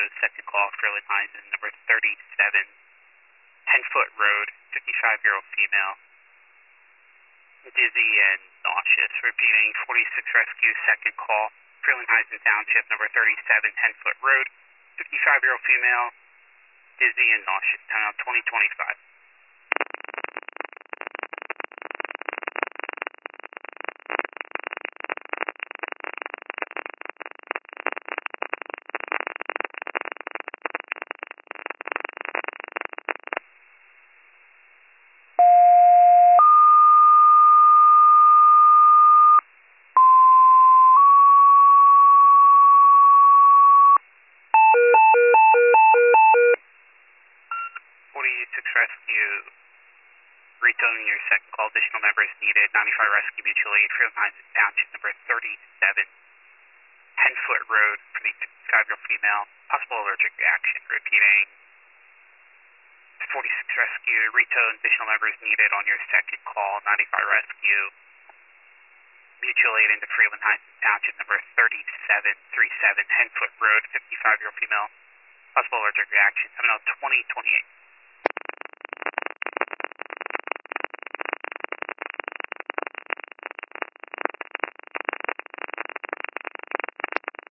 second call, Freeland Heisen, number 37, 10-foot road, 55-year-old female, dizzy and nauseous. Repeating, 46 rescue, second call, Freeland Heisen Township, number 37, 10-foot road, 55-year-old female, dizzy and nauseous. Time out 2025. Rescue, retoning your second call, additional members needed, 95 Rescue Mutual Aid, Freeland Heisen Township, number 37, 10-foot road for the 55-year-old female, possible allergic reaction. Repeating, 46 Rescue, retone, additional members needed on your second call, 95 Rescue Mutual Aid into Freeland Heisen Township, number 3737, 10-foot road, 55-year-old female, possible allergic reaction, 2028.